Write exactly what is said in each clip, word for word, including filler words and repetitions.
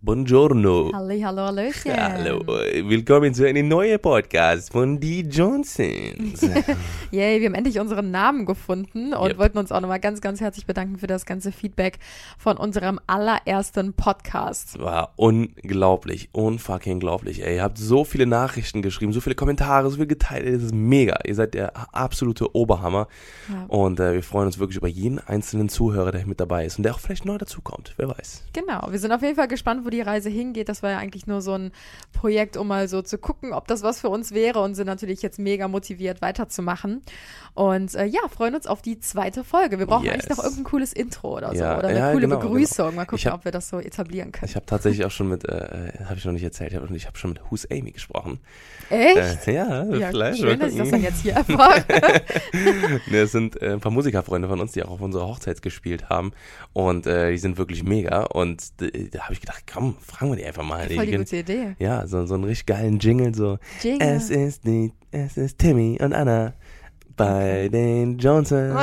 Buongiorno. Halli, hallo, hallöchen. Hallo, willkommen zu einem neuen Podcast von die Johnsons. Yay, wir haben endlich unseren Namen gefunden und Yep. wollten uns auch nochmal ganz, ganz herzlich bedanken für das ganze Feedback von unserem allerersten Podcast. War unglaublich, unfucking glaublich. Ey, ihr habt so viele Nachrichten geschrieben, so viele Kommentare, so viel geteilt. Das ist mega. Ihr seid der absolute Oberhammer. Ja. Und äh, wir freuen uns wirklich über jeden einzelnen Zuhörer, der mit dabei ist und der auch vielleicht neu dazukommt. Wer weiß. Genau, wir sind auf jeden Fall gespannt, wo die Reise hingeht. Das war ja eigentlich nur so ein Projekt, um mal so zu gucken, ob das was für uns wäre und sind natürlich jetzt mega motiviert, weiterzumachen. Und äh, ja, freuen uns auf die zweite Folge. Wir brauchen Yes. eigentlich noch irgendein cooles Intro oder so Ja, oder eine ja, coole genau, Begrüßung. Mal gucken, Ich hab- ob wir das so etablieren können. Ich habe tatsächlich auch schon mit, äh, habe ich noch nicht erzählt, ich habe ich hab schon mit Who's Amy gesprochen. Echt? Äh, ja, Ja, vielleicht. schön, mal dass ich das gucken. dann jetzt hier erfahre. Ne, es sind äh, ein paar Musikerfreunde von uns, die auch auf unserer Hochzeit gespielt haben und äh, die sind wirklich mega und d- da habe ich gedacht, komm, fragen wir die einfach mal. Voll die Die- gute Idee. Ja, so, so einen richtig geilen Jingle, so Jingle. Es ist die, es ist Timmy und Anna bei den Johnsons.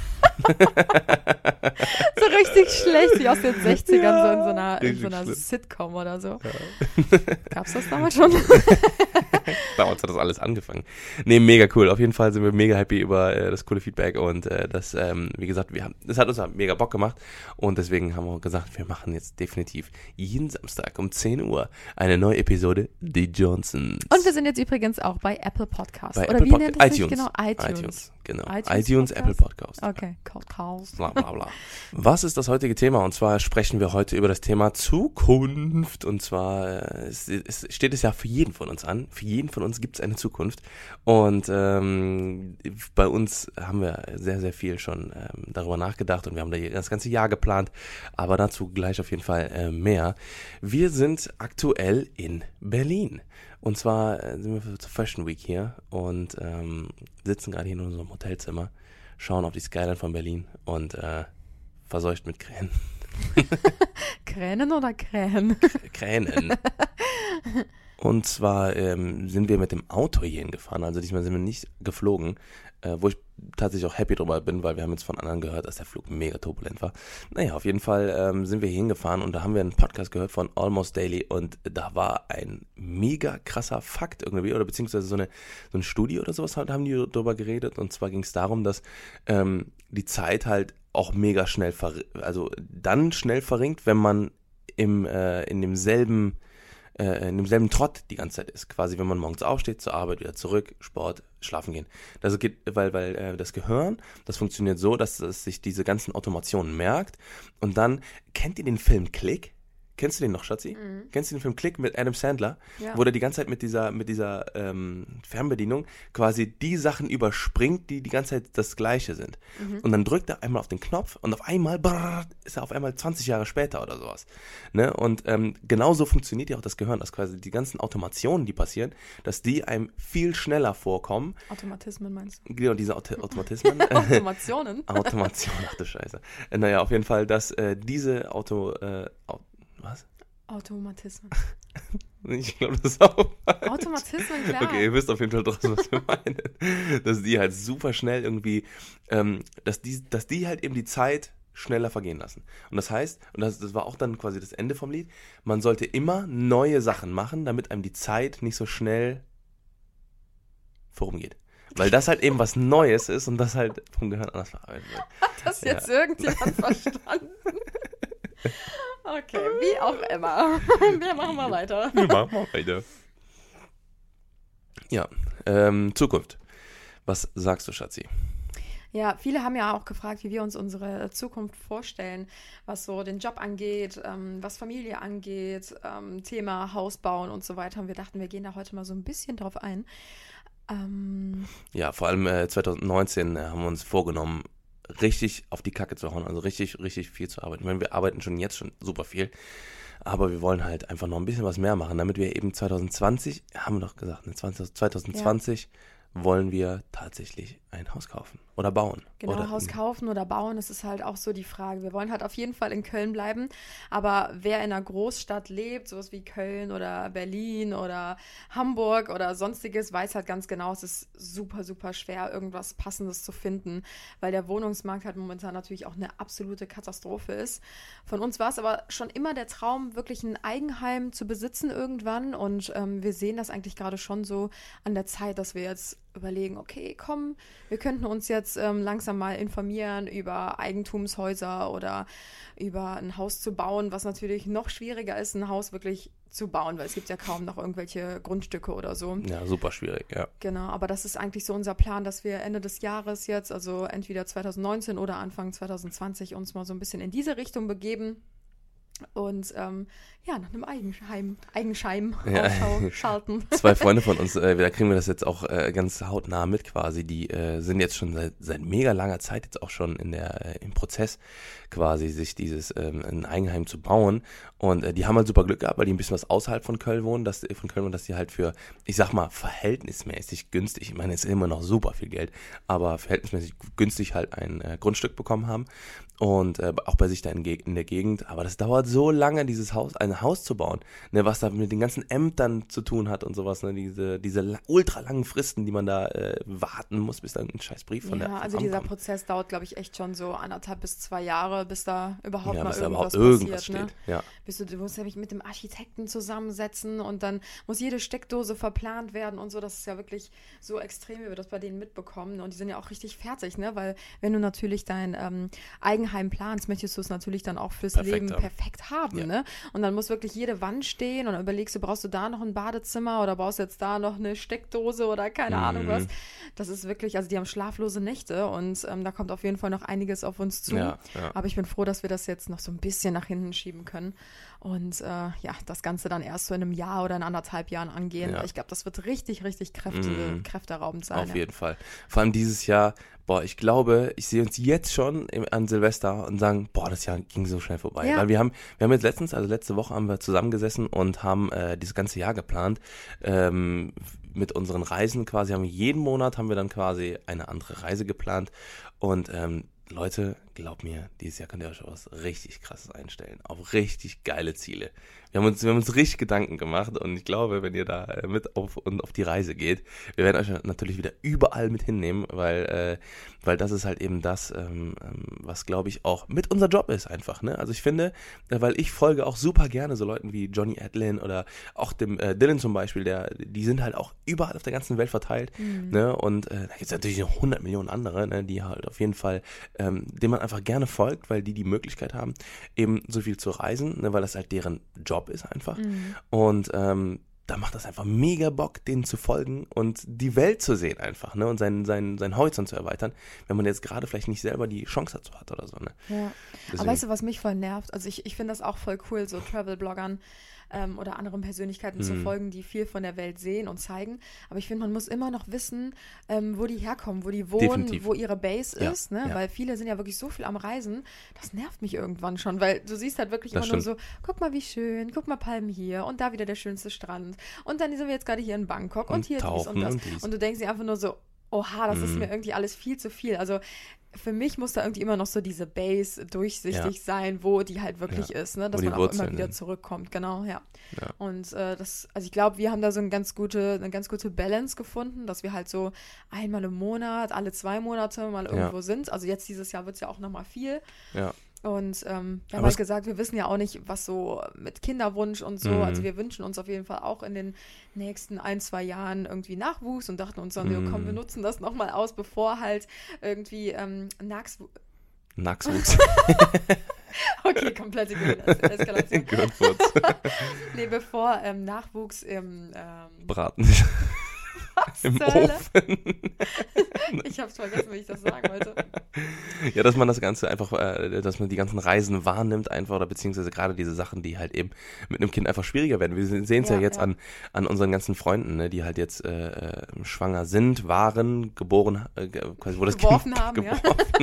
So richtig schlecht, wie aus den sechzigern, Ja, so in so einer, in richtig so einer schlimm. Sitcom oder so. Gab's das damals schon? Damals hat das alles angefangen. Nee, mega cool. Auf jeden Fall sind wir mega happy über äh, das coole Feedback und äh, das, ähm, wie gesagt, wir haben, das hat uns halt mega Bock gemacht und deswegen haben wir gesagt, wir machen jetzt definitiv jeden Samstag um zehn Uhr eine neue Episode Die Johnsons. Und wir sind jetzt übrigens auch bei Apple Podcasts. Bei Oder Apple wie Pod- nennt es sich iTunes. genau? iTunes. iTunes, genau. iTunes iTunes, Podcast? Apple Podcast. Okay, Podcast. Bla bla bla. Was ist das heutige Thema? Und zwar sprechen wir heute über das Thema Zukunft. Und zwar äh, es, es steht es ja für jeden von uns an. Für jeden von uns gibt es eine Zukunft. Und ähm, bei uns haben wir sehr, sehr viel schon ähm, darüber nachgedacht und wir haben da das ganze Jahr geplant. Aber dazu gleich auf jeden Fall äh, mehr. Wir sind aktuell in Berlin. Und zwar äh, sind wir zur Fashion Week hier und ähm, sitzen gerade hier in unserem Hotelzimmer, schauen auf die Skyline von Berlin und äh, verseucht mit Kränen. Kränen oder Krähen? Kränen. Und zwar ähm, sind wir mit dem Auto hierhin gefahren, also diesmal sind wir nicht geflogen, äh, wo ich tatsächlich auch happy drüber bin, weil wir haben jetzt von anderen gehört, dass der Flug mega turbulent war. Naja, auf jeden Fall ähm, sind wir hier hingefahren und da haben wir einen Podcast gehört von Almost Daily und da war ein mega krasser Fakt irgendwie oder beziehungsweise so, eine, so ein Studie oder sowas halt, haben die drüber geredet und zwar ging es darum, dass ähm, die Zeit halt auch mega schnell, ver- also dann schnell verringt, wenn man im, äh, in demselben in demselben Trott die ganze Zeit ist. Quasi, wenn man morgens aufsteht, zur Arbeit, wieder zurück, Sport, schlafen gehen. Das geht, weil, weil äh, das Gehirn, das funktioniert so, dass es sich diese ganzen Automationen merkt und dann, kennt ihr den Film Click? Kennst du den noch, Schatzi? Mhm. Kennst du den Film Click mit Adam Sandler? Ja. Wo der die ganze Zeit mit dieser, mit dieser ähm, Fernbedienung quasi die Sachen überspringt, die die ganze Zeit das Gleiche sind. Mhm. Und dann drückt er einmal auf den Knopf und auf einmal brrr, ist er auf einmal zwanzig Jahre später oder sowas. Ne? Und ähm, genauso funktioniert ja auch das Gehirn, dass quasi die ganzen Automationen, die passieren, dass die einem viel schneller vorkommen. Automatismen meinst du? Genau, diese Auto- Automatismen. Automationen? Automation, ach du Scheiße. Äh, naja, auf jeden Fall, dass äh, diese Auto... Äh, Au- was? Automatismen. Ich glaube, das ist auch falsch. Automatismen, klar. Okay, ihr wisst auf jeden Fall trotzdem, was wir meinen. Dass die halt super schnell irgendwie, ähm, dass die, dass die halt eben die Zeit schneller vergehen lassen. Und das heißt, und das, das war auch dann quasi das Ende vom Lied, man sollte immer neue Sachen machen, damit einem die Zeit nicht so schnell vorumgeht. Weil das halt eben was Neues ist und das halt vom Gehirn anders verarbeitet wird. Hat das jetzt irgendjemand verstanden? Okay, wie auch immer. Wir machen mal weiter. Wir machen mal weiter. Ja, ähm, Zukunft. Was sagst du, Schatzi? Ja, viele haben ja auch gefragt, wie wir uns unsere Zukunft vorstellen, was so den Job angeht, ähm, was Familie angeht, ähm, Thema Haus bauen und so weiter. Und wir dachten, wir gehen da heute mal so ein bisschen drauf ein. Ähm, Ja, vor allem äh, zwanzig neunzehn äh, haben wir uns vorgenommen, richtig auf die Kacke zu hauen, also richtig, richtig viel zu arbeiten. Ich meine, wir arbeiten schon jetzt schon super viel, aber wir wollen halt einfach noch ein bisschen was mehr machen, damit wir eben zwanzig zwanzig, haben wir doch gesagt, ne, zwanzig, zwanzig zwanzig wollen wir tatsächlich ein Haus kaufen oder bauen. Genau, oder Haus kaufen oder bauen, das ist halt auch so die Frage. Wir wollen halt auf jeden Fall in Köln bleiben, aber wer in einer Großstadt lebt, sowas wie Köln oder Berlin oder Hamburg oder sonstiges, weiß halt ganz genau, es ist super, super schwer, irgendwas Passendes zu finden, weil der Wohnungsmarkt halt momentan natürlich auch eine absolute Katastrophe ist. Von uns war es aber schon immer der Traum, wirklich ein Eigenheim zu besitzen irgendwann, und ähm, wir sehen das eigentlich gerade schon so an der Zeit, dass wir jetzt überlegen, okay, komm, wir könnten uns jetzt ähm, langsam mal informieren über Eigentumshäuser oder über ein Haus zu bauen, was natürlich noch schwieriger ist, ein Haus wirklich zu bauen, weil es gibt ja kaum noch irgendwelche Grundstücke oder so. Ja, super schwierig, ja. Genau, aber das ist eigentlich so unser Plan, dass wir Ende des Jahres jetzt, also entweder zwanzig neunzehn oder Anfang zwanzig zwanzig, uns mal so ein bisschen in diese Richtung begeben. Und ähm, ja, nach einem Eigenheim, Eigenscheim Ja. Ausschau schalten. Zwei Freunde von uns, äh, da kriegen wir das jetzt auch äh, ganz hautnah mit quasi, die äh, sind jetzt schon seit, seit mega langer Zeit jetzt auch schon in der, äh, im Prozess quasi, sich dieses ähm, ein Eigenheim zu bauen, und äh, die haben halt super Glück gehabt, weil die ein bisschen was außerhalb von Köln wohnen, dass, von Köln wohnen, dass die halt für, ich sag mal, verhältnismäßig günstig, ich meine, es ist immer noch super viel Geld, aber verhältnismäßig günstig halt ein äh, Grundstück bekommen haben. Und äh, auch bei sich da in, in der Gegend. Aber das dauert so lange, dieses Haus, ein Haus zu bauen, ne, was da mit den ganzen Ämtern zu tun hat und sowas, ne, diese, diese la- ultra langen Fristen, die man da äh, warten muss, bis da ein scheiß Brief von Ja, der also Amt dieser kommt. Prozess dauert, glaube ich, echt schon so anderthalb bis zwei Jahre, bis da überhaupt Ja, mal bis da irgendwas überhaupt irgendwas passiert. steht. Ne? Ja. Bis du, du musst ja mich mit dem Architekten zusammensetzen, und dann muss jede Steckdose verplant werden und so. Das ist ja wirklich so extrem, wie wir das bei denen mitbekommen. Und die sind ja auch richtig fertig, ne? Weil wenn du natürlich dein ähm, Eigenheim planst, möchtest du es natürlich dann auch fürs Perfekt Leben haben. perfekt haben, Ja. ne? Und dann muss wirklich jede Wand stehen, und dann überlegst du, brauchst du da noch ein Badezimmer oder brauchst du jetzt da noch eine Steckdose oder keine Mhm. Ahnung was. Das ist wirklich, also die haben schlaflose Nächte, und ähm, da kommt auf jeden Fall noch einiges auf uns zu. Ja, ja. Aber ich bin froh, dass wir das jetzt noch so ein bisschen nach hinten schieben können und äh, ja, das Ganze dann erst so in einem Jahr oder in anderthalb Jahren angehen. Ja. Ich glaube, das wird richtig, richtig Kräfte, Mhm. kräfteraubend sein. Auf ja. jeden Fall. Vor allem dieses Jahr, boah, ich glaube, ich sehe uns jetzt schon im, an Silvester und sagen, boah, das Jahr ging so schnell vorbei. Ja. Weil wir haben, wir haben jetzt letztens, also letzte Woche haben wir zusammengesessen und haben äh, dieses ganze Jahr geplant. Ähm, mit unseren Reisen quasi, haben wir jeden Monat haben wir dann quasi eine andere Reise geplant. Und ähm, Leute, glaubt mir, dieses Jahr könnt ihr euch was richtig Krasses einstellen. Auf richtig geile Ziele. Wir haben uns, wir haben uns richtig Gedanken gemacht, und ich glaube, wenn ihr da äh, mit auf und auf die Reise geht, wir werden euch natürlich wieder überall mit hinnehmen, weil, äh, weil das ist halt eben das, ähm, ähm, was, glaube ich, auch mit unser Job ist einfach, ne? Also ich finde, äh, weil ich folge auch super gerne so Leuten wie Johnny Adlin oder auch dem äh, Dylan zum Beispiel, der, die sind halt auch überall auf der ganzen Welt verteilt, Mhm. ne? Und äh, da gibt es natürlich noch hundert Millionen andere, ne? Die halt auf jeden Fall, ähm, denen man einfach gerne folgt, weil die die Möglichkeit haben, eben so viel zu reisen, ne? Weil das halt deren Job ist einfach. Mhm. Und ähm, da macht das einfach mega Bock, denen zu folgen und die Welt zu sehen einfach, ne? Und seinen, seinen, seinen Horizont zu erweitern, wenn man jetzt gerade vielleicht nicht selber die Chance dazu hat oder so, ne? Ja. Deswegen- Aber weißt du, was mich voll nervt? Also ich, ich finde das auch voll cool, so Travel-Bloggern ähm, oder anderen Persönlichkeiten zu Mhm. folgen, die viel von der Welt sehen und zeigen. Aber ich finde, man muss immer noch wissen, ähm, wo die herkommen, wo die wohnen, Definitiv. wo ihre Base Ja, ist, ne? ja. Weil viele sind ja wirklich so viel am Reisen. Das nervt mich irgendwann schon, weil du siehst halt wirklich Das immer nur so, guck mal, wie schön, guck mal Palmen hier und da wieder der schönste Strand. Und dann sind wir jetzt gerade hier in Bangkok und, Und hier dies tauchen und das. und dies. Und du denkst dir einfach nur so, oha, das ist Mhm. mir irgendwie alles viel zu viel. Also für mich muss da irgendwie immer noch so diese Base durchsichtig Ja. sein, wo die halt wirklich Ja. ist, ne? Dass Wo die man auch immer Wurzeln wieder sind. zurückkommt, genau, ja. Ja. Und äh, das, also ich glaube, wir haben da so eine ganz gute, eine ganz gute Balance gefunden, dass wir halt so einmal im Monat, alle zwei Monate mal Ja. irgendwo sind. Also jetzt dieses Jahr wird es ja auch nochmal viel. Ja. Und ähm, wir haben Aber halt es- gesagt, wir wissen ja auch nicht, was so mit Kinderwunsch und so, Mhm. also wir wünschen uns auf jeden Fall auch in den nächsten ein, zwei Jahren irgendwie Nachwuchs und dachten uns dann, Mhm. ja, komm, wir nutzen das nochmal aus, bevor halt irgendwie ähm, Nachwuchs. Nachwuchs. Okay, komplette Es- Eskalation. Gehirnfurz. Nee, bevor ähm, Nachwuchs im ähm, Braten. Im zur Hölle? Ofen. Ich hab's vergessen, wie ich das sagen wollte. Ja, dass man das Ganze einfach, äh, dass man die ganzen Reisen wahrnimmt einfach, oder beziehungsweise gerade diese Sachen, die halt eben mit einem Kind einfach schwieriger werden. Wir sehen es ja, Ja, jetzt ja. An, an unseren ganzen Freunden, ne, die halt jetzt äh, äh, schwanger sind, waren, geboren, äh, quasi wo das Geworfen Kind haben, ja. geworfen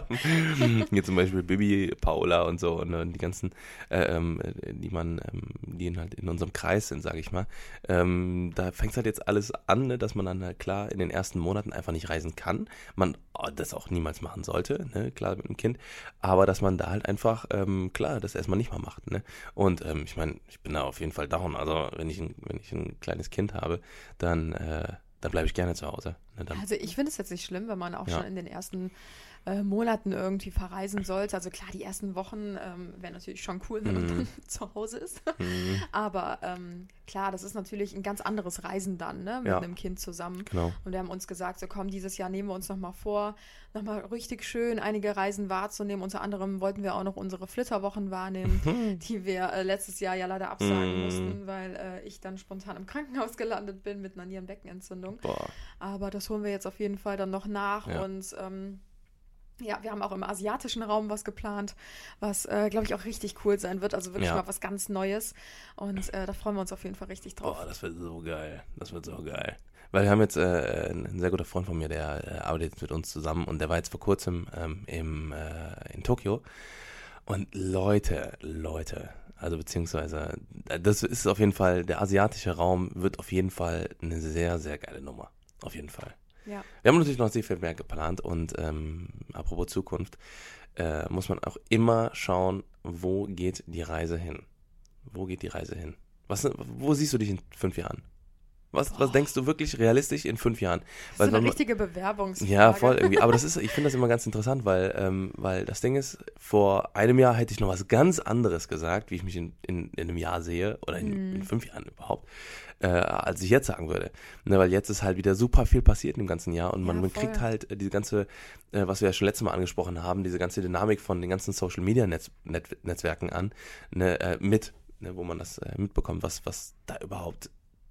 haben. Hier zum Beispiel Bibi, Paula und so, ne, und die ganzen, äh, ähm, die man, ähm, die halt in unserem Kreis sind, sage ich mal, ähm, da fängt halt jetzt alles an, ne, dass man dann halt klar in den ersten Monaten einfach nicht reisen kann. Man oh, das auch niemals machen sollte, ne, klar mit einem Kind, aber dass man da halt einfach, ähm, klar, das erstmal nicht mal macht. Ne? Und ähm, ich meine, ich bin da auf jeden Fall down. Also wenn ich ein, wenn ich ein kleines Kind habe, dann, äh, dann bleibe ich gerne zu Hause. Ne? Dann, Also ich finde es jetzt nicht schlimm, wenn man auch Ja. schon in den ersten äh, Monaten irgendwie verreisen sollte. Also klar, die ersten Wochen ähm, wäre natürlich schon cool, wenn man Mhm. dann zu Hause ist. Mhm. Aber ähm, klar, das ist natürlich ein ganz anderes Reisen dann, ne, mit Ja. einem Kind zusammen. Genau. Und wir haben uns gesagt, so komm, dieses Jahr nehmen wir uns nochmal vor, nochmal richtig schön einige Reisen wahrzunehmen. Unter anderem wollten wir auch noch unsere Flitterwochen wahrnehmen, die wir äh, letztes Jahr ja leider absagen Mhm. mussten, weil äh, ich dann spontan im Krankenhaus gelandet bin mit einer Nierenbeckenentzündung. Boah. Aber das holen wir jetzt auf jeden Fall dann noch nach. Ja. Und ähm, ja, wir haben auch im asiatischen Raum was geplant, was, äh, glaube ich, auch richtig cool sein wird. Also wirklich Ja. mal was ganz Neues. Und äh, da freuen wir uns auf jeden Fall richtig drauf. Boah, das wird so geil. Das wird so geil. Weil wir haben jetzt äh, ein sehr guter Freund von mir, der äh, arbeitet jetzt mit uns zusammen und der war jetzt vor kurzem ähm, im, äh, in Tokio. Und Leute, Leute, also beziehungsweise, äh, das ist auf jeden Fall, der asiatische Raum wird auf jeden Fall eine sehr, sehr geile Nummer. Auf jeden Fall. Ja. Wir haben natürlich noch sehr viel mehr geplant und ähm, apropos Zukunft, äh, muss man auch immer schauen, wo geht die Reise hin? Wo geht die Reise hin? Was, wo siehst du dich in fünf Jahren? Was, was denkst du wirklich realistisch in fünf Jahren? Das Weil ist so eine man- richtige Bewerbungsfrage. Ja, voll irgendwie. Aber das ist, ich finde das immer ganz interessant, weil, ähm, weil das Ding ist, vor einem Jahr hätte ich noch was ganz anderes gesagt, wie ich mich in, in, in einem Jahr sehe oder in, Mhm. in fünf Jahren überhaupt, äh, als ich jetzt sagen würde. Ne, weil jetzt ist halt wieder super viel passiert im ganzen Jahr und man, Ja, man voll. kriegt halt äh, diese ganze, äh, was wir ja schon letztes Mal angesprochen haben, diese ganze Dynamik von den ganzen Social Media Netz, Net, Netzwerken an, ne, äh, mit, ne, wo man das äh, mitbekommt, was, was da überhaupt.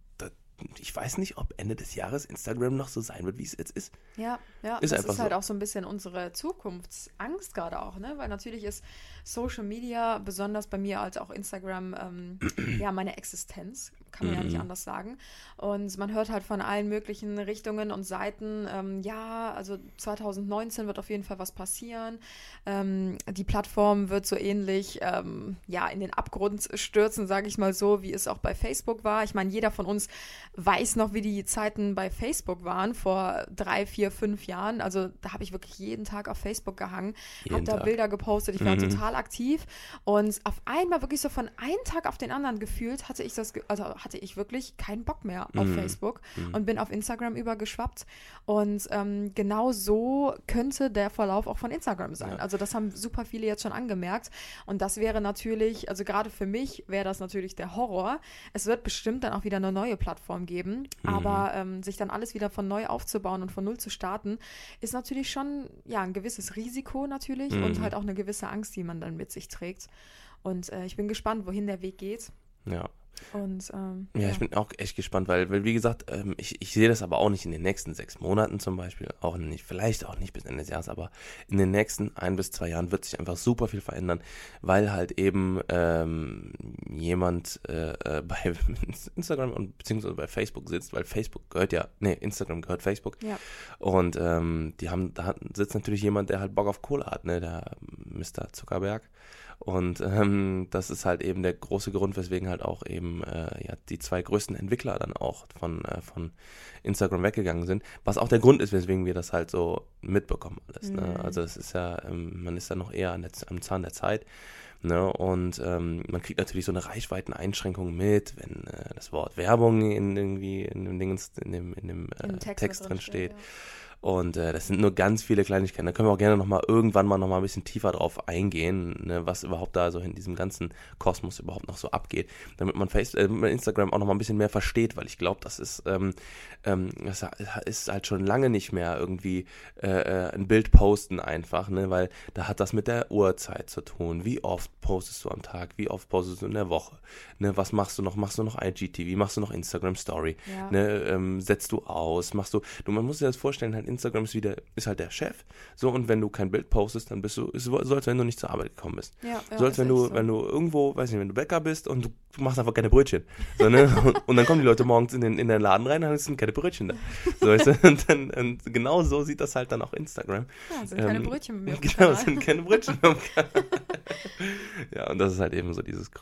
Ich weiß nicht, ob Ende des Jahres Instagram noch so sein wird, wie es jetzt ist. Ja, ja, Ist das einfach ist halt so. auch so ein bisschen unsere Zukunftsangst gerade auch, ne? Weil natürlich ist Social Media, besonders bei mir als auch Instagram, ähm, ja, meine Existenz, kann man ja nicht Mhm. anders sagen. Und man hört halt von allen möglichen Richtungen und Seiten, ähm, ja, also zwanzig neunzehn wird auf jeden Fall was passieren. Ähm, die Plattform wird so ähnlich, ähm, ja, in den Abgrund stürzen, sage ich mal so, wie es auch bei Facebook war. Ich meine, jeder von uns weiß noch, wie die Zeiten bei Facebook waren, vor drei, vier, fünf Jahren. Also da habe ich wirklich jeden Tag auf Facebook gehangen, habe Jeden da Tag. Bilder gepostet, ich war Mhm. total aktiv und auf einmal wirklich so von einem Tag auf den anderen gefühlt hatte ich das, ge- also hatte ich wirklich keinen Bock mehr auf Mhm. Facebook Mhm. und bin auf Instagram übergeschwappt und ähm, genau so könnte der Verlauf auch von Instagram sein. Ja. Also das haben super viele jetzt schon angemerkt und das wäre natürlich, also gerade für mich wäre das natürlich der Horror. Es wird bestimmt dann auch wieder eine neue Plattform geben, Mhm. aber ähm, sich dann alles wieder von neu aufzubauen und von null zu starten, ist natürlich schon ja ein gewisses Risiko natürlich Mhm. und halt auch eine gewisse Angst, die man dann mit sich trägt. Und äh, ich bin gespannt, wohin der Weg geht. Ja. Und ähm, Ja, ich bin auch echt gespannt, weil, weil wie gesagt, ähm, ich, ich sehe das aber auch nicht in den nächsten sechs Monaten zum Beispiel, auch nicht, vielleicht auch nicht bis Ende des Jahres, aber in den nächsten ein bis zwei Jahren wird sich einfach super viel verändern, weil halt eben ähm, jemand äh, äh, bei Instagram und beziehungsweise bei Facebook sitzt, weil Facebook gehört ja, nee, Instagram gehört Facebook ja, und ähm, die haben, da hat, sitzt natürlich jemand, der halt Bock auf Kohle hat, ne, der Mister Zuckerberg. Und ähm, das ist halt eben der große Grund, weswegen halt auch eben äh, ja, die zwei größten Entwickler dann auch von, äh, von Instagram weggegangen sind. Was auch der Grund ist, weswegen wir das halt so mitbekommen alles. Ne? Mhm. Also es ist ja, ähm, man ist da noch eher an der, am Zahn der Zeit. Ne? Und ähm, man kriegt natürlich so eine Reichweiteneinschränkung mit, wenn äh, das Wort Werbung in irgendwie in dem Dingens, in dem, in dem äh, im Text, Text mit drin steht. ja. Und äh, das sind nur ganz viele Kleinigkeiten. Da können wir auch gerne nochmal irgendwann mal nochmal ein bisschen tiefer drauf eingehen, ne, was überhaupt da so in diesem ganzen Kosmos überhaupt noch so abgeht, damit man, Face, äh, damit man Instagram auch nochmal ein bisschen mehr versteht, weil ich glaube, das ist, ähm, ähm, das ist halt schon lange nicht mehr irgendwie äh, äh, ein Bild posten einfach, ne, weil da hat das mit der Uhrzeit zu tun. Wie oft postest du am Tag? Wie oft postest du in der Woche? Ne, was machst du noch? Machst du noch I G T V? Machst du noch Instagram Story? Ja. Ne, ähm, setzt du aus? Machst du, du, man muss sich das vorstellen, halt Instagram ist wieder, ist halt der Chef, so, und wenn du kein Bild postest, dann bist du, ist so, als wenn du nicht zur Arbeit gekommen bist. Ja, ja, So als ist wenn echt du, so. wenn du irgendwo, weiß nicht, wenn du Bäcker bist und du, du machst einfach keine Brötchen. So, ne? und, und dann kommen die Leute morgens in den, in den Laden rein, dann sind keine Brötchen da. So, weißt du? Und, dann, und genau so sieht das halt dann auch Instagram. Ja, sind keine ähm, Brötchen mit mir auf dem Genau, Kanal. sind keine Brötchen am Kanal. Ja, und das ist halt eben so dieses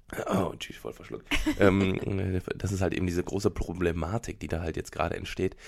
Oh, tschüss, voll verschluckt. ähm, das ist halt eben diese große Problematik, die da halt jetzt gerade entsteht.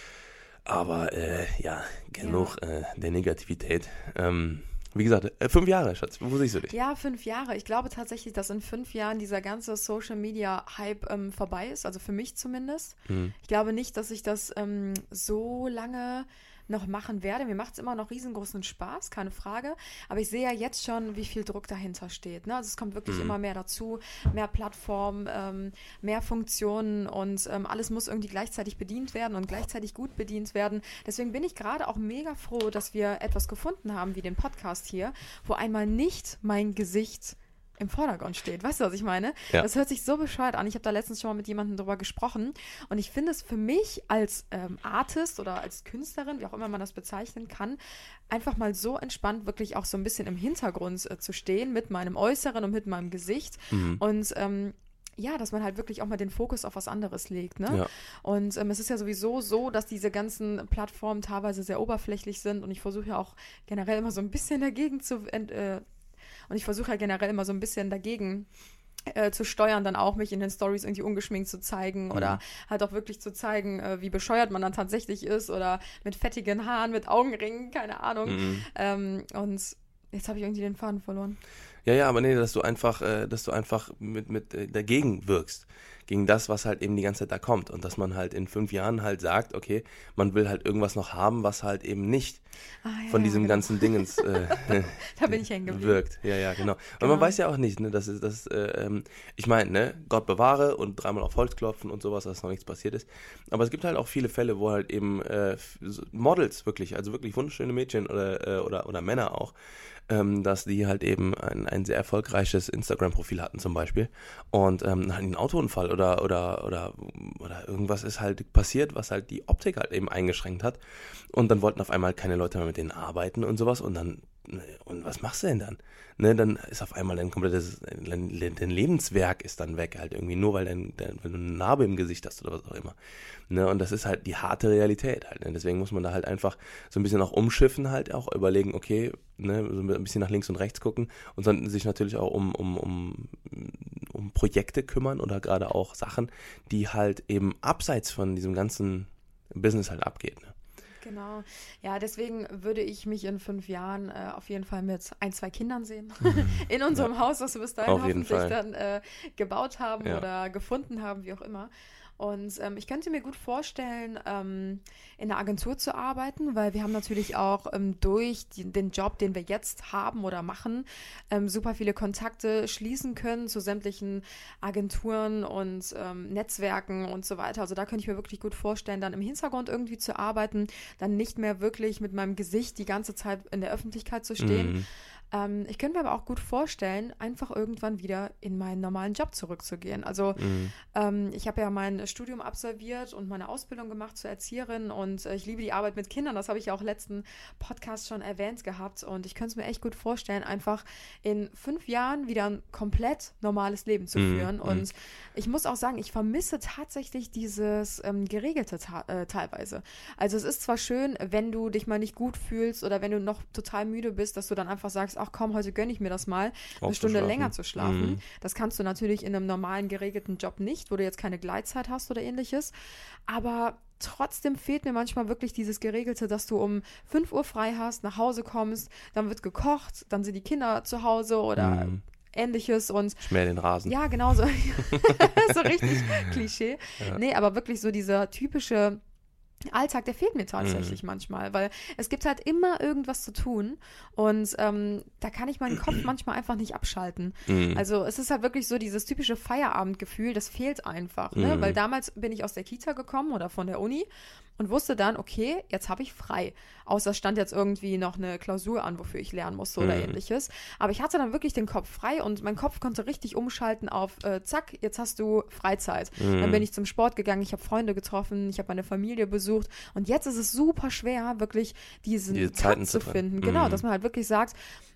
Aber äh, ja, genug ja. Äh, der Negativität. Ähm, wie gesagt, äh, fünf Jahre, Schatz, wo siehst du dich? Ja, fünf Jahre. Ich glaube tatsächlich, dass in fünf Jahren dieser ganze Social-Media-Hype ähm, vorbei ist, also für mich zumindest. Mhm. Ich glaube nicht, dass ich das ähm, so lange noch machen werde. Mir macht es immer noch riesengroßen Spaß, keine Frage. Aber ich sehe ja jetzt schon, wie viel Druck dahinter steht. Ne? Also es kommt wirklich mhm. immer mehr dazu. Mehr Plattformen, ähm, mehr Funktionen und ähm, alles muss irgendwie gleichzeitig bedient werden und gleichzeitig gut bedient werden. Deswegen bin ich gerade auch mega froh, dass wir etwas gefunden haben, wie den Podcast hier, wo einmal nicht mein Gesicht im Vordergrund steht. Weißt du, was ich meine? Ja. Das hört sich so bescheuert an. Ich habe da letztens schon mal mit jemandem drüber gesprochen und ich finde es für mich als ähm, Artist oder als Künstlerin, wie auch immer man das bezeichnen kann, einfach mal so entspannt, wirklich auch so ein bisschen im Hintergrund äh, zu stehen mit meinem Äußeren und mit meinem Gesicht mhm. und ähm, ja, dass man halt wirklich auch mal den Fokus auf was anderes legt, ne? Ja. Und ähm, es ist ja sowieso so, dass diese ganzen Plattformen teilweise sehr oberflächlich sind und ich versuche ja auch generell immer so ein bisschen dagegen zu äh, Und ich versuche ja generell immer so ein bisschen dagegen äh, zu steuern, dann auch mich in den Stories irgendwie ungeschminkt zu zeigen mhm. oder halt auch wirklich zu zeigen, äh, wie bescheuert man dann tatsächlich ist oder mit fettigen Haaren, mit Augenringen, keine Ahnung. Mhm. Ähm, und jetzt habe ich irgendwie den Faden verloren. Ja, ja, aber nee, dass du einfach, äh, dass du einfach mit, mit äh, dagegen wirkst. Gegen das, was halt eben die ganze Zeit da kommt. Und dass man halt in fünf Jahren halt sagt, okay, man will halt irgendwas noch haben, was halt eben nicht ah, ja, von diesem ja, genau. ganzen Dingens äh, da bin ich hängen geblieben. wirkt. Ja, ja, genau. Und genau. man weiß ja auch nicht, ne, dass es, dass, äh, ähm, ich meine, ne, Gott bewahre und dreimal auf Holz klopfen und sowas, dass noch nichts passiert ist. Aber es gibt halt auch viele Fälle, wo halt eben äh, Models wirklich, also wirklich wunderschöne Mädchen oder, äh, oder, oder Männer auch, Ähm, dass die halt eben ein, ein sehr erfolgreiches Instagram-Profil hatten zum Beispiel und ähm, halt ein Autounfall oder, oder, oder, oder irgendwas ist halt passiert, was halt die Optik halt eben eingeschränkt hat und dann wollten auf einmal keine Leute mehr mit denen arbeiten und sowas und dann, und was machst du denn dann? Ne, dann ist auf einmal dein komplettes, dein, dein Lebenswerk ist dann weg halt irgendwie, nur weil, dein, dein, weil du eine Narbe im Gesicht hast oder was auch immer. Ne, und das ist halt die harte Realität halt. Ne? Deswegen muss man da halt einfach so ein bisschen auch umschiffen halt, auch überlegen, okay, ne, so ein bisschen nach links und rechts gucken und dann sich natürlich auch um, um, um, um Projekte kümmern oder gerade auch Sachen, die halt eben abseits von diesem ganzen Business halt abgeht. Ne? Genau. Ja, deswegen würde ich mich in fünf Jahren äh, auf jeden Fall mit ein, zwei Kindern sehen. In unserem ja. Haus, was wir bis dahin auf hoffentlich dann äh, gebaut haben ja. oder gefunden haben, wie auch immer. Und ähm, ich könnte mir gut vorstellen, ähm, in einer Agentur zu arbeiten, weil wir haben natürlich auch ähm, durch die, den Job, den wir jetzt haben oder machen, ähm, super viele Kontakte schließen können zu sämtlichen Agenturen und ähm, Netzwerken und so weiter. Also da könnte ich mir wirklich gut vorstellen, dann im Hintergrund irgendwie zu arbeiten, dann nicht mehr wirklich mit meinem Gesicht die ganze Zeit in der Öffentlichkeit zu stehen. Mhm. Ähm, ich könnte mir aber auch gut vorstellen, einfach irgendwann wieder in meinen normalen Job zurückzugehen. Also mhm. ähm, ich habe ja mein Studium absolviert und meine Ausbildung gemacht zur Erzieherin und äh, ich liebe die Arbeit mit Kindern. Das habe ich ja auch letzten Podcast schon erwähnt gehabt und ich könnte es mir echt gut vorstellen, einfach in fünf Jahren wieder ein komplett normales Leben zu mhm. führen. Und mhm. ich muss auch sagen, ich vermisse tatsächlich dieses ähm, Geregelte ta- äh, teilweise. Also es ist zwar schön, wenn du dich mal nicht gut fühlst oder wenn du noch total müde bist, dass du dann einfach sagst, ach komm, heute gönne ich mir das mal, auch eine Stunde länger zu schlafen. Mhm. Das kannst du natürlich in einem normalen, geregelten Job nicht, wo du jetzt keine Gleitzeit hast oder ähnliches. Aber trotzdem fehlt mir manchmal wirklich dieses Geregelte, dass du um fünf Uhr frei hast, nach Hause kommst, dann wird gekocht, dann sind die Kinder zu Hause oder mhm. Ähnliches und schmäh den Rasen. Ja, genau so. So richtig Klischee. Ja. Nee, aber wirklich so dieser typische Alltag, der fehlt mir tatsächlich mhm. manchmal, weil es gibt halt immer irgendwas zu tun und ähm, da kann ich meinen Kopf manchmal einfach nicht abschalten. Mhm. Also es ist halt wirklich so dieses typische Feierabendgefühl, das fehlt einfach, ne? Mhm. Weil damals bin ich aus der Kita gekommen oder von der Uni und wusste dann, okay, jetzt habe ich frei. Außer es stand jetzt irgendwie noch eine Klausur an, wofür ich lernen musste oder mhm. ähnliches. Aber ich hatte dann wirklich den Kopf frei und mein Kopf konnte richtig umschalten auf, äh, zack, jetzt hast du Freizeit. Mhm. Dann bin ich zum Sport gegangen, ich habe Freunde getroffen, ich habe meine Familie besucht und jetzt ist es super schwer, wirklich diesen Diese Zeiten zu finden. Genau, mhm. dass man halt wirklich sagt,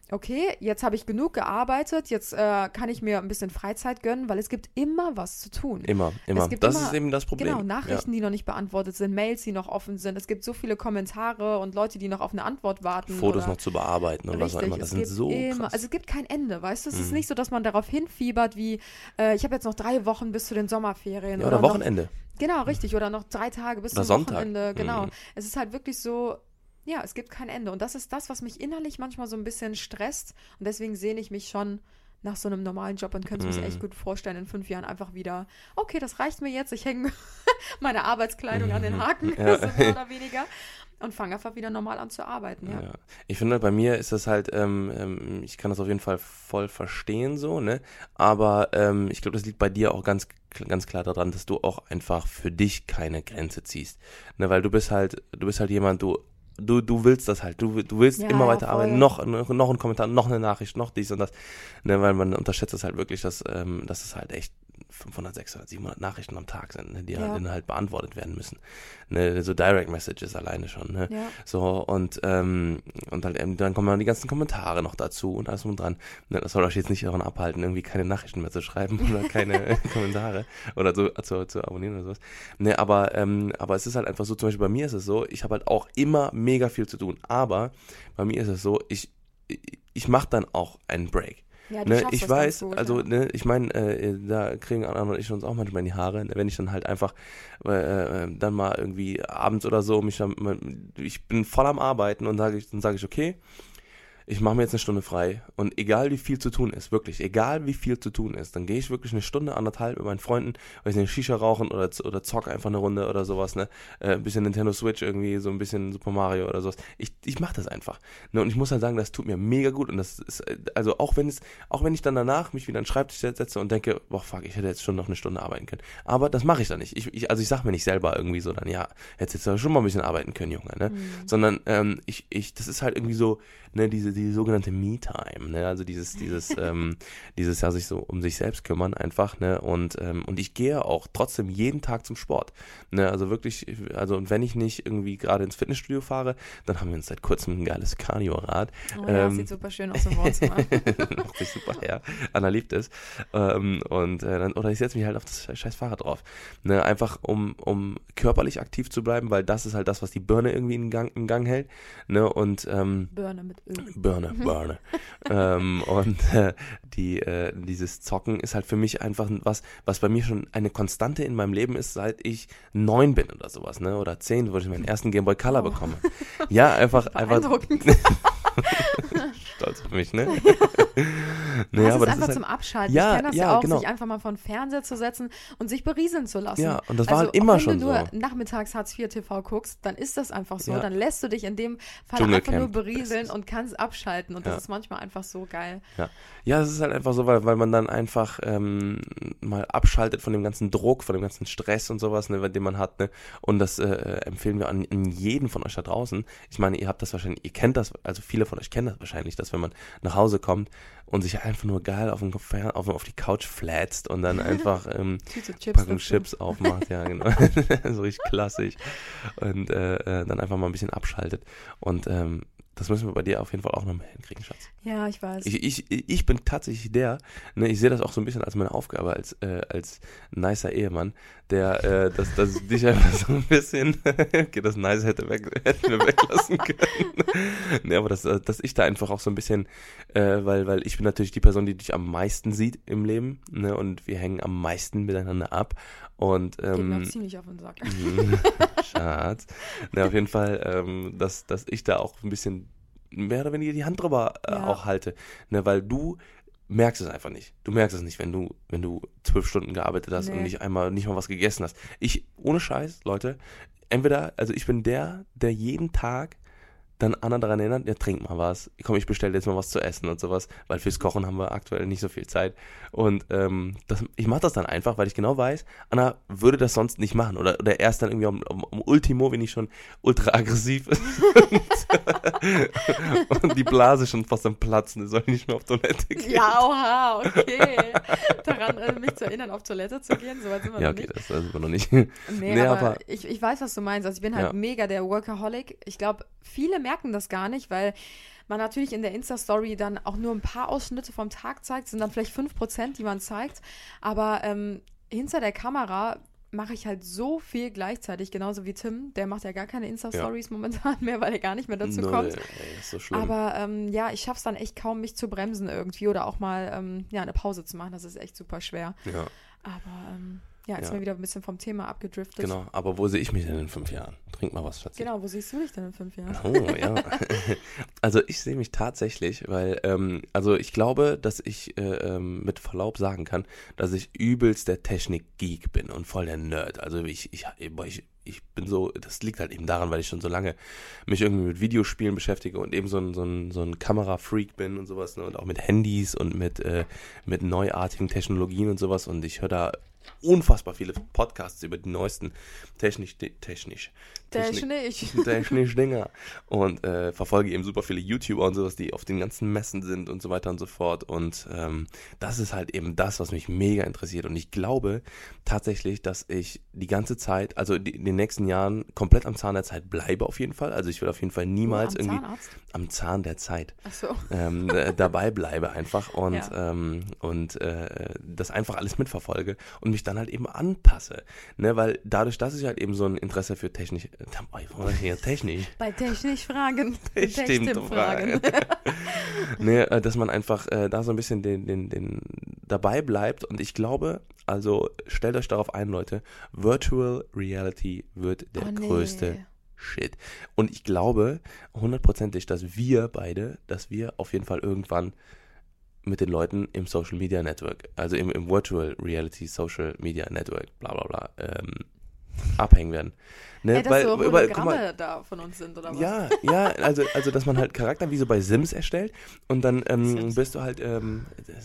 okay, jetzt habe ich genug gearbeitet, jetzt äh, kann ich mir ein bisschen Freizeit gönnen, weil es gibt immer was zu tun. Immer, immer. Es gibt Das immer, ist eben das Problem. Genau, Nachrichten, ja. die noch nicht beantwortet sind, Mails, die noch offen sind. Es gibt so viele Kommentare und Leute, die noch auf eine Antwort warten. Fotos oder, noch zu bearbeiten und was auch immer. Das sind so immer, krass. Also es gibt kein Ende, weißt du? Es Mhm. ist nicht so, dass man darauf hinfiebert wie, äh, ich habe jetzt noch drei Wochen bis zu den Sommerferien. Ja, oder, oder Wochenende. Noch, genau, richtig. Oder noch drei Tage bis oder zum Sonntag. Wochenende. Genau. Mhm. Es ist halt wirklich so, ja, es gibt kein Ende. Und das ist das, was mich innerlich manchmal so ein bisschen stresst. Und deswegen sehne ich mich schon nach so einem normalen Job und könnte es Mm. mir echt gut vorstellen, in fünf Jahren einfach wieder, okay, das reicht mir jetzt, ich hänge meine Arbeitskleidung an den Haken, Ja. so mehr oder weniger, und fange einfach wieder normal an zu arbeiten, ja. Ja. Ich finde, bei mir ist das halt, ähm, ähm, ich kann das auf jeden Fall voll verstehen so, ne, aber ähm, ich glaube, das liegt bei dir auch ganz ganz klar daran, dass du auch einfach für dich keine Grenze ziehst, ne, weil du bist halt, du bist halt jemand, du Du, du willst das halt, du, du willst Ja, immer ja, weiter voll. arbeiten, noch, noch ein Kommentar, noch eine Nachricht, noch dies und das, ne, weil man unterschätzt es halt wirklich, dass, ähm, dass es halt echt fünfhundert, sechshundert, siebenhundert Nachrichten am Tag sind, ne, die Ja. halt, dann halt beantwortet werden müssen, ne, so Direct Messages alleine schon, ne, Ja. so und ähm, und halt, ähm, dann kommen dann die ganzen Kommentare noch dazu und alles drum und dran, ne, das soll euch jetzt nicht daran abhalten, irgendwie keine Nachrichten mehr zu schreiben oder keine Kommentare oder so zu, zu abonnieren oder sowas, ne, aber ähm, aber es ist halt einfach so, zum Beispiel bei mir ist es so, ich habe halt auch immer mega viel zu tun, aber bei mir ist es so, ich ich, ich mache dann auch einen Break. Ja, du Ne, schaffst ich das weiß, ganz gut, also ja. ne, ich meine, äh, da kriegen Anna und ich uns auch manchmal in die Haare, ne, wenn ich dann halt einfach äh, äh, dann mal irgendwie abends oder so, mich dann, ich bin voll am Arbeiten und sage ich, dann sage ich, okay, ich mache mir jetzt eine Stunde frei und egal wie viel zu tun ist, wirklich, egal wie viel zu tun ist, dann gehe ich wirklich eine Stunde, anderthalb mit meinen Freunden, weiß nicht, Shisha rauchen oder, oder zock einfach eine Runde oder sowas, ne, äh, ein bisschen Nintendo Switch irgendwie, so ein bisschen Super Mario oder sowas. Ich, ich mache das einfach, ne, und ich muss halt sagen, das tut mir mega gut und das ist, also auch wenn es, auch wenn ich dann danach mich wieder an den Schreibtisch setze und denke, boah, fuck, ich hätte jetzt schon noch eine Stunde arbeiten können, aber das mache ich dann nicht. Ich, ich, also ich sag mir nicht selber irgendwie so dann, ja, hättest jetzt aber schon mal ein bisschen arbeiten können, Junge, ne, Mhm. sondern ähm, ich, ich, das ist halt irgendwie so, ne, diese, die sogenannte Me-Time, ne, also dieses, dieses, ähm, dieses, ja, sich so um sich selbst kümmern einfach, ne, und, ähm, und ich gehe auch trotzdem jeden Tag zum Sport, ne, also wirklich, also und wenn ich nicht irgendwie gerade ins Fitnessstudio fahre, dann haben wir uns seit kurzem ein geiles Cardio-Rad. Oh ja, ähm, sieht super schön aus im Wohnzimmer. Macht sich super her. Anna liebt es. Ähm, und äh, dann, oder ich setze mich halt auf das scheiß Fahrrad drauf. Ne, einfach um, um körperlich aktiv zu bleiben, weil das ist halt das, was die Birne irgendwie in Gang, im Gang hält. Ne, und ähm, Birne mit Öl. Birne, Birne. ähm, und äh, die, äh, dieses Zocken ist halt für mich einfach was, was bei mir schon eine Konstante in meinem Leben ist, seit ich neun bin oder sowas, ne? Oder zehn, wo ich meinen ersten Game Boy Color Oh. bekomme. Ja, einfach, einfach. Beeindruckend. Stolz auf mich, ne? Das naja, ist aber das einfach ist zum halt, Abschalten. Ja, ich kenne das ja, ja, auch, genau. sich einfach mal vor den Fernseher zu setzen und sich berieseln zu lassen. Ja, und das war also, halt immer auch wenn schon du nur so. nachmittags Hartz vier T V guckst, dann ist das einfach so. Ja. Dann lässt du dich in dem Fall einfach nur Dschungelcamp. berieseln und kannst abschalten. Und das Ja. ist manchmal einfach so geil. Ja, es ist halt einfach so, weil, weil man dann einfach ähm, mal abschaltet von dem ganzen Druck, von dem ganzen Stress und sowas, ne, den man hat, ne? Und das äh, empfehlen wir an, an jeden von euch da draußen. Ich meine, ihr habt das wahrscheinlich, ihr kennt das, also viele von euch kennen das wahrscheinlich, dass wenn man nach Hause kommt und sich einfach nur geil auf, den, auf, auf die Couch flatzt und dann einfach ähm, Tüte Chips. Packung dazu. Chips aufmacht, ja genau, so richtig klassisch und äh, äh, dann einfach mal ein bisschen abschaltet und ähm, das müssen wir bei dir auf jeden Fall auch nochmal hinkriegen, Schatz. Ja, ich weiß. Ich, ich, ich bin tatsächlich der, ne, ich sehe das auch so ein bisschen als meine Aufgabe, als, äh, als nicer Ehemann, der, äh, dass, dass dich einfach so ein bisschen, okay, das Nice hätte, weg, hätten wir weglassen können. Ne, aber dass, dass ich da einfach auch so ein bisschen, äh, weil, weil ich bin natürlich die Person, die dich am meisten sieht im Leben, ne, und wir hängen am meisten miteinander ab. Und, Geht mir ähm, auch ziemlich auf den Sack. Schatz. Ne, auf jeden Fall, ähm, dass, dass ich da auch ein bisschen mehr oder weniger die Hand drüber äh, Ja. auch halte. Ne, weil du merkst es einfach nicht. Du merkst es nicht, wenn du, wenn du zwölf Stunden gearbeitet hast Nee. und nicht einmal, nicht mal was gegessen hast. Ich, ohne Scheiß, Leute, entweder, also ich bin der, der jeden Tag dann Anna daran erinnert, ja, trink mal was. Komm, ich bestelle jetzt mal was zu essen und sowas, weil fürs Kochen haben wir aktuell nicht so viel Zeit. Und ähm, das, ich mache das dann einfach, weil ich genau weiß, Anna würde das sonst nicht machen. Oder, oder erst dann irgendwie um, um, um Ultimo, wenn ich schon ultra aggressiv ist und, und die Blase schon fast am Platzen, soll ich nicht mehr auf Toilette gehen. Ja, oha, okay. Daran äh, mich zu erinnern, auf Toilette zu gehen, soweit sind wir Ja, noch okay, nicht. das, das sind wir noch nicht. Nee, Nee, aber, aber- ich, ich weiß, was du meinst. Also ich bin halt Ja. mega der Workaholic. Ich glaube, viele merken das gar nicht, weil man natürlich in der Insta-Story dann auch nur ein paar Ausschnitte vom Tag zeigt, sind dann vielleicht fünf Prozent, die man zeigt, aber ähm, hinter der Kamera mache ich halt so viel gleichzeitig, genauso wie Tim, der macht ja gar keine Insta-Stories ja. momentan mehr, weil er gar nicht mehr dazu Null, kommt. Ey, ist so schlimm. Aber ähm, ja, ich schaffe es dann echt kaum, mich zu bremsen irgendwie oder auch mal ähm, ja, eine Pause zu machen, das ist echt super schwer. Ja. Aber ähm, ja, jetzt Ja. sind wir wieder ein bisschen vom Thema abgedriftet. Genau, aber wo sehe ich mich denn in fünf Jahren? Trink mal was, Schatzi. Genau, wo siehst du dich denn in fünf Jahren? Oh, ja. Also ich sehe mich tatsächlich, weil, ähm, also ich glaube, dass ich äh, ähm, mit Verlaub sagen kann, dass ich übelst der Technik-Geek bin und voll der Nerd. Also ich, ich, ich, ich bin so, das liegt halt eben daran, weil ich schon so lange mich irgendwie mit Videospielen beschäftige und eben so ein, so ein, so ein Kamera-Freak bin und sowas, ne? Und auch mit Handys und mit, äh, mit neuartigen Technologien und sowas, und ich höre da unfassbar viele Podcasts über die neuesten technisch, technisch, Technisch. technisch Dinger und äh, verfolge eben super viele YouTuber und sowas, die auf den ganzen Messen sind und so weiter und so fort, und ähm, das ist halt eben das, was mich mega interessiert, und ich glaube tatsächlich, dass ich die ganze Zeit, also die, in den nächsten Jahren komplett am Zahn der Zeit bleibe auf jeden Fall, also ich will auf jeden Fall niemals oh, am irgendwie Zahnarzt? am Zahn der Zeit Ach so. ähm, d- dabei bleibe einfach und, Ja. ähm, und äh, das einfach alles mitverfolge und mich dann halt eben anpasse, ne, weil dadurch, dass ich halt eben so ein Interesse für Technik, hier Technik, Bei technisch Fragen. Stimmt, Fragen. ne, äh, dass man einfach äh, da so ein bisschen den, den, den dabei bleibt, und ich glaube, also stellt euch darauf ein, Leute, Virtual Reality wird der Oh, nee. größte Shit. Und ich glaube hundertprozentig, dass wir beide, dass wir auf jeden Fall irgendwann mit den Leuten im Social Media Network, also im, im Virtual Reality Social Media Network, bla bla bla, ähm, abhängen werden. Ne? Ey, dass Weil, so weil, guck mal, Hologramme da von uns sind, oder was? ja, ja, also, also dass man halt Charakter wie so bei Sims erstellt, und dann ähm, Sims. bist du halt, ähm,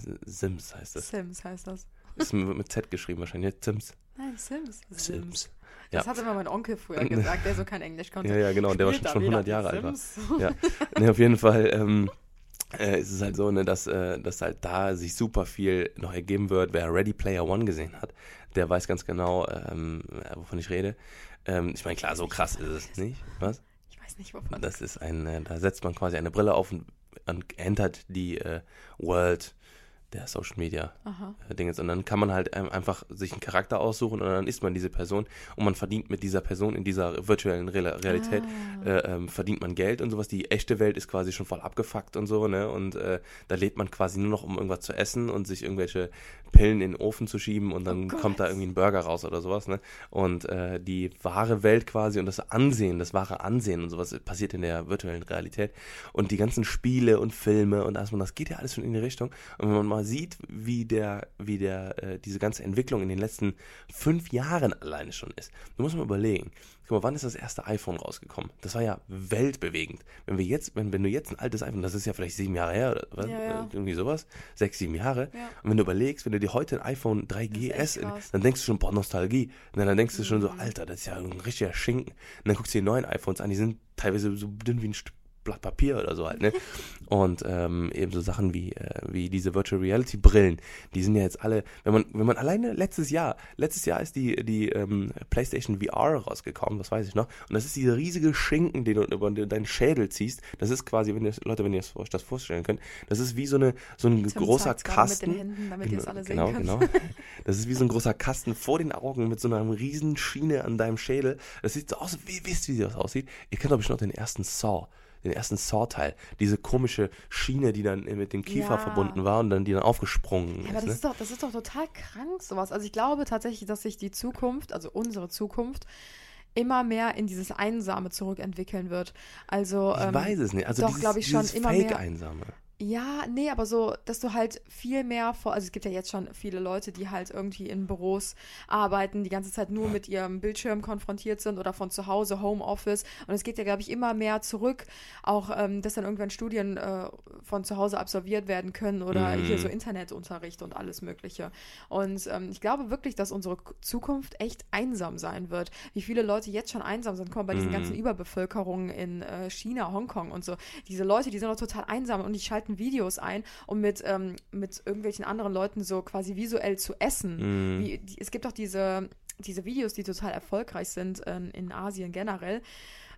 Sims heißt das. Sims heißt das. Ist mit mit Z geschrieben wahrscheinlich, Sims. Nein, Sims. Sims. Das Ja. hat immer mein Onkel früher gesagt, der so kein Englisch konnte. Ja, ja, genau, der war Spielt schon, da schon wieder hundert Jahre die alt war. Sims. Ja, ne, auf jeden Fall ähm, äh, ist es halt so, ne, dass, äh, dass halt da sich super viel noch ergeben wird. Wer Ready Player One gesehen hat, der weiß ganz genau, ähm, wovon ich rede. Ähm, ich meine, klar, so krass ist es nicht. Was? Ich weiß nicht, wovon. Das ist ein, äh, da setzt man quasi eine Brille auf und, und entert die äh, World der Social Media Aha. äh, Dinge. Und dann kann man halt ähm, einfach sich einen Charakter aussuchen, und dann ist man diese Person, und man verdient mit dieser Person in dieser virtuellen Re- Realität, Ah. äh, ähm, verdient man Geld und sowas. Die echte Welt ist quasi schon voll abgefuckt und so, ne? Und äh, da lebt man quasi nur noch, um irgendwas zu essen und sich irgendwelche Pillen in den Ofen zu schieben, und dann Oh Gott. kommt da irgendwie ein Burger raus oder sowas, ne? Und äh, die wahre Welt quasi und das Ansehen, das wahre Ansehen und sowas passiert in der virtuellen Realität. Und die ganzen Spiele und Filme und alles, und das geht ja alles schon in die Richtung. Und wenn man mal sieht, wie der, wie der, äh, diese ganze Entwicklung in den letzten fünf Jahren alleine schon ist. Du musst mal überlegen. Guck mal, wann ist das erste iPhone rausgekommen? Das war ja weltbewegend. Wenn wir jetzt, wenn, wenn du jetzt ein altes iPhone, das ist ja vielleicht sieben Jahre her oder was? Ja, ja. Irgendwie sowas, sechs, sieben Jahre. Ja. Und wenn du überlegst, wenn du dir heute ein iPhone drei Das G ist S, echt in, krass. dann denkst du schon, boah, Nostalgie. Und dann denkst du schon so, Mhm. Alter, das ist ja ein richtiger Schinken. Und dann guckst du die neuen iPhones an, die sind teilweise so dünn wie ein Stück Blatt Papier oder so halt, ne? Und ähm, eben so Sachen wie, äh, wie diese Virtual Reality Brillen, die sind ja jetzt alle, wenn man, wenn man alleine letztes Jahr, letztes Jahr ist die, die ähm, PlayStation V R rausgekommen, das weiß ich noch, und das ist dieser riesige Schinken, den du über deinen Schädel ziehst, das ist quasi, wenn ihr, Leute, wenn ihr euch das vorstellen könnt, das ist wie so eine, so ein Tim großer zeigt's gerade Kasten. mit den Händen, damit ihr es alle sehen genau, könnt. genau. Das ist wie so ein großer Kasten vor den Augen mit so einer riesen Schiene an deinem Schädel. Das sieht so aus, wie wisst ihr, wie das aussieht? Ihr kennt, glaube ich, noch den ersten Saw. Den ersten Saw-Teil. Diese komische Schiene, die dann mit dem Kiefer Ja. verbunden war und dann die dann aufgesprungen Ja, aber ist. das Ne? ist, doch, das ist doch total krank, sowas. Also ich glaube tatsächlich, dass sich die Zukunft, also unsere Zukunft, immer mehr in dieses Einsame zurückentwickeln wird. Also, Ich ähm, weiß es nicht. Also doch, dieses, glaub ich, schon dieses immer mehr. Fake-Einsame. ja, nee, aber so, dass du halt viel mehr vor, also es gibt ja jetzt schon viele Leute, die halt irgendwie in Büros arbeiten, die ganze Zeit nur mit ihrem Bildschirm konfrontiert sind oder von zu Hause, Homeoffice. Und es geht ja, glaube ich, immer mehr zurück, auch, ähm, dass dann irgendwann Studien äh, von zu Hause absolviert werden können oder Mhm. hier so Internetunterricht und alles Mögliche. Und ähm, ich glaube wirklich, dass unsere K- Zukunft echt einsam sein wird. Wie viele Leute jetzt schon einsam sind, guck mal, bei diesen Mhm. ganzen Überbevölkerungen in äh, China, Hongkong und so. Diese Leute, die sind doch total einsam und die schalten Videos ein, um mit, ähm, mit irgendwelchen anderen Leuten so quasi visuell zu essen. Mhm. Wie, die, es gibt doch diese, diese Videos, die total erfolgreich sind ähm, in Asien generell.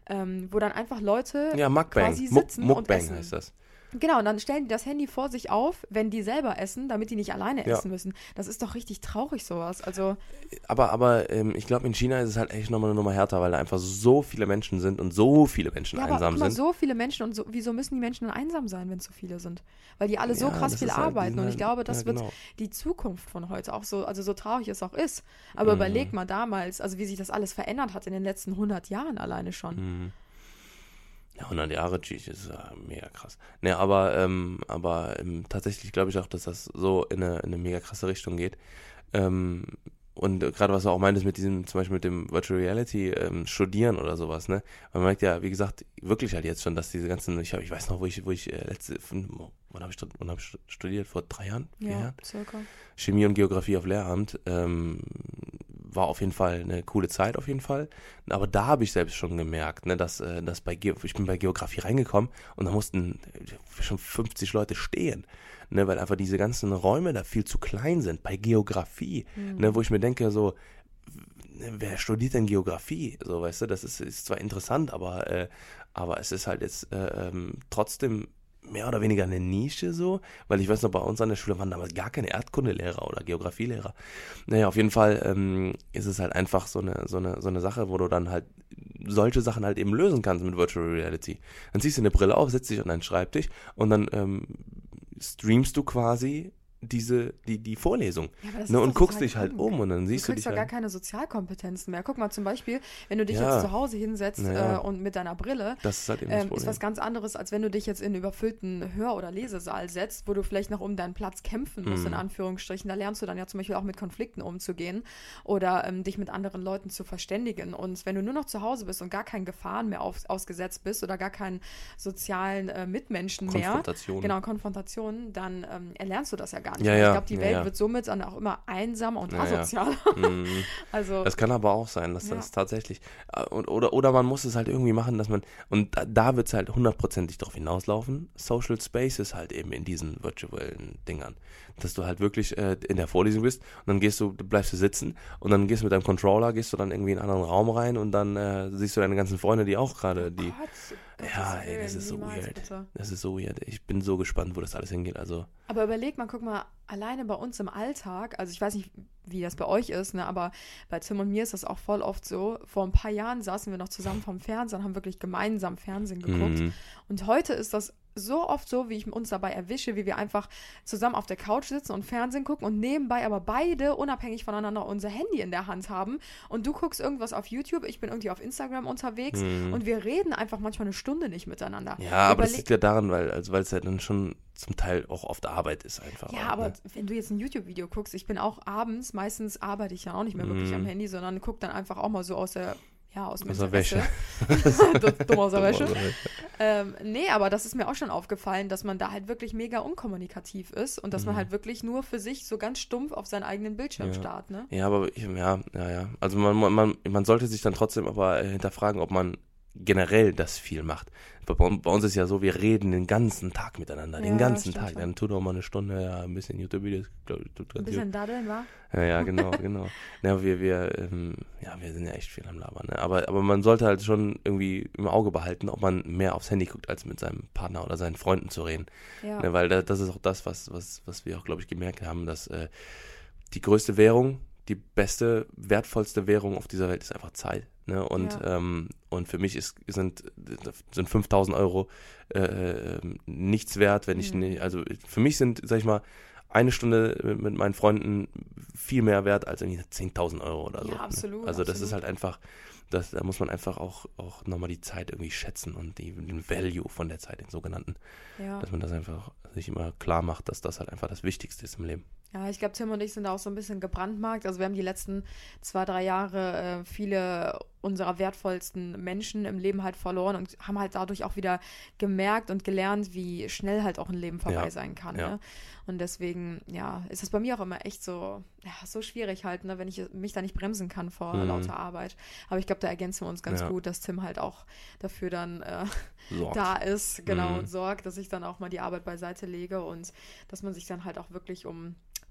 ähm, wo dann einfach Leute ja, Mukbang. quasi sitzen Muk- und Mukbang essen. heißt das. Genau, und dann stellen die das Handy vor sich auf, wenn die selber essen, damit die nicht alleine Ja. essen müssen. Das ist doch richtig traurig, sowas. Also, Aber, aber ähm, ich glaube, in China ist es halt echt nochmal eine Nummer härter, weil da einfach so viele Menschen sind und so viele Menschen ja, aber einsam guck mal, sind. so viele Menschen und so, wieso müssen die Menschen dann einsam sein, wenn es so viele sind? Weil die alle so Ja, krass das viel ist halt- die arbeiten sind und ich halt- glaube, das ja, wird genau. die Zukunft von heute auch so, also so traurig es auch ist. Aber Mhm. überleg mal damals, also wie sich das alles verändert hat in den letzten hundert Jahren alleine schon. Mhm. Ja, hundert Jahre, geez, ist ja mega krass. Ne, aber, ähm, aber ähm, tatsächlich glaube ich auch, dass das so in eine, in eine mega krasse Richtung geht. Ähm, und äh, gerade was du auch meintest mit diesem, zum Beispiel mit dem Virtual Reality ähm, Studieren oder sowas, ne? Man merkt ja, wie gesagt, wirklich halt jetzt schon, dass diese ganzen, ich, hab, ich weiß noch, wo ich, wo ich äh, letzte, wann habe ich, wann hab ich studiert? Vor drei Jahren? Vier Ja, Jahren? circa. Chemie und Geografie auf Lehramt, ähm, war auf jeden Fall eine coole Zeit auf jeden Fall. Aber da habe ich selbst schon gemerkt, ne, dass, äh, dass bei Ge- ich bin bei Geografie reingekommen und da mussten schon fünfzig Leute stehen, ne, weil einfach diese ganzen Räume da viel zu klein sind bei Geografie, Mhm. ne, wo ich mir denke so, wer studiert denn Geografie? So, weißt du, das ist, ist zwar interessant, aber, äh, aber es ist halt jetzt äh, ähm, trotzdem mehr oder weniger eine Nische so, weil ich weiß noch, bei uns an der Schule waren damals gar keine Erdkundelehrer oder Geografielehrer. Naja, auf jeden Fall ähm, ist es halt einfach so eine, so eine, so eine Sache, wo du dann halt solche Sachen halt eben lösen kannst mit Virtual Reality. Dann ziehst du eine Brille auf, setzt dich an deinen Schreibtisch und dann ähm, streamst du quasi diese, die, die Vorlesung. Ja, aber das Ne, ist und doch guckst total dich halt krank. um und dann Du siehst du, kriegst dich doch gar halt. keine Sozialkompetenzen mehr. Guck mal zum Beispiel, wenn du dich Ja. jetzt zu Hause hinsetzt Ja, ja. äh, und mit deiner Brille, Das ist halt eben das ähm, ist Problem. was ganz anderes, als wenn du dich jetzt in einen überfüllten Hör- oder Lesesaal setzt, wo du vielleicht noch um deinen Platz kämpfen musst, Mhm. in Anführungsstrichen. Da lernst du dann ja zum Beispiel auch mit Konflikten umzugehen oder ähm, dich mit anderen Leuten zu verständigen. Und wenn du nur noch zu Hause bist und gar keinen Gefahren mehr auf, ausgesetzt bist oder gar keinen sozialen äh, Mitmenschen mehr, Konfrontation. genau, Konfrontationen, dann ähm, erlernst du das ja gar nicht Ja, mehr. ja, Ich glaube, die ja, Welt ja. wird somit dann auch immer einsamer und Ja, ja. asozialer. Mhm. Also, Das kann aber auch sein, dass Ja. das tatsächlich, äh, und, oder, oder man muss es halt irgendwie machen, dass man, und da, da wird es halt hundertprozentig drauf hinauslaufen, Social Spaces halt eben in diesen virtuellen Dingern, dass du halt wirklich äh, in der Vorlesung bist und dann gehst du, bleibst du sitzen und dann gehst du mit deinem Controller, gehst du dann irgendwie in einen anderen Raum rein und dann äh, siehst du deine ganzen Freunde, die auch gerade, die, Gott, ja, Gottes ey, das Willen, ist so niemals, weird. bitte. Das ist so weird. Ich bin so gespannt, wo das alles hingeht, also. Aber überleg mal, guck mal, alleine bei uns im Alltag, also ich weiß nicht, wie das bei euch ist, ne, aber bei Tim und mir ist das auch voll oft so. Vor ein paar Jahren saßen wir noch zusammen vorm Fernseher und haben wirklich gemeinsam Fernsehen geguckt. Mhm. Und heute ist das so oft so, wie ich uns dabei erwische, wie wir einfach zusammen auf der Couch sitzen und Fernsehen gucken und nebenbei aber beide unabhängig voneinander unser Handy in der Hand haben. Und du guckst irgendwas auf YouTube, ich bin irgendwie auf Instagram unterwegs Mhm. und wir reden einfach manchmal eine Stunde nicht miteinander. Ja, aber das Überle- liegt ja daran, weil also weil es ja dann schon zum Teil auch oft Arbeit ist einfach. Ja, auch, aber ne? wenn du jetzt ein YouTube-Video guckst, ich bin auch abends, meistens arbeite ich ja auch nicht mehr wirklich Mm. am Handy, sondern gucke dann einfach auch mal so aus der, ja, aus dem Aus der Interesse. Dumm aus der Wäsche. Ähm, nee, aber das ist mir auch schon aufgefallen, dass man da halt wirklich mega unkommunikativ ist und dass man Mhm. halt wirklich nur für sich so ganz stumpf auf seinen eigenen Bildschirm Ja. starrt, ne? Ja, aber ich, ja, ja, ja. Also man, man- man, man sollte sich dann trotzdem aber äh, hinterfragen, ob man generell das viel macht. Bei, bei uns ist ja so, wir reden den ganzen Tag miteinander, den Ja, ganzen stimmt Tag. schon. Dann tut auch mal eine Stunde, ja, ein bisschen YouTube-Videos, glaube ich, tut Ein ganz gut. bisschen daddeln, wa? Ja, ja, genau, genau. Ja, wir, wir, ähm, ja, wir sind ja echt viel am Labern, ne? Aber, aber man sollte halt schon irgendwie im Auge behalten, ob man mehr aufs Handy guckt, als mit seinem Partner oder seinen Freunden zu reden. Ja. Ne, weil da, das ist auch das, was, was, was wir auch, glaube ich, gemerkt haben, dass äh, die größte Währung, die beste, wertvollste Währung auf dieser Welt ist einfach Zeit. Ne? Und, Ja. ähm, und für mich ist, sind, sind fünftausend Euro äh, äh, nichts wert, wenn ich Mhm. nicht, also für mich sind, sag ich mal, eine Stunde mit, mit meinen Freunden viel mehr wert als irgendwie zehntausend Euro oder so. Ja, ne? absolut, Also das absolut. ist halt einfach, das, da muss man einfach auch, auch nochmal die Zeit irgendwie schätzen und die, den Value von der Zeit, den sogenannten. Ja. Dass man das einfach sich immer klar macht, dass das halt einfach das Wichtigste ist im Leben. Ja, ich glaube, Tim und ich sind da auch so ein bisschen gebrandmarkt. Also wir haben die letzten zwei, drei Jahre äh, viele unserer wertvollsten Menschen im Leben halt verloren und haben halt dadurch auch wieder gemerkt und gelernt, wie schnell halt auch ein Leben vorbei Ja, sein kann. ja. Ne? Und deswegen, ja, ist es bei mir auch immer echt so, ja, so schwierig halt, ne, wenn ich mich da nicht bremsen kann vor Mhm. lauter Arbeit. Aber ich glaube, da ergänzen wir uns ganz Ja. gut, dass Tim halt auch dafür dann äh, Sorgt. da ist, genau, Mhm. und sorgt, dass ich dann auch mal die Arbeit beiseite lege und dass man sich dann halt auch wirklich um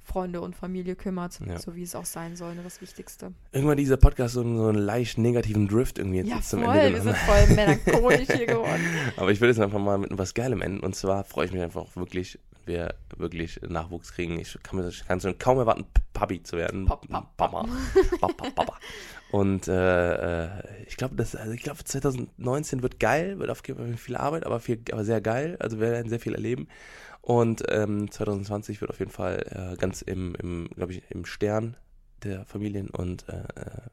Freunde und Familie kümmert, Ja. so wie es auch sein soll, ne, das Wichtigste. Irgendwann dieser Podcast so, einen- so einen leicht negativen Drift irgendwie jetzt Ja, zum voll, Ende wir genommen. sind voll melancholisch hier geworden. Aber ich will jetzt einfach mal mit etwas Geilem enden. Und zwar freue ich mich einfach auch wirklich, wenn wir wirklich Nachwuchs kriegen. Ich kann mir das kann schon kaum erwarten, Papi zu werden. Pop, pop, pop. Papa. Papa, Papa. Und äh, äh, ich glaube, das, also ich glaube, zwanzig neunzehn wird geil, wird auf jeden Fall viel Arbeit, aber viel, aber sehr geil. Also wir werden sehr viel erleben. Und ähm, zwanzig zwanzig wird auf jeden Fall äh, ganz im, im glaube ich, im Stern der Familien- und äh,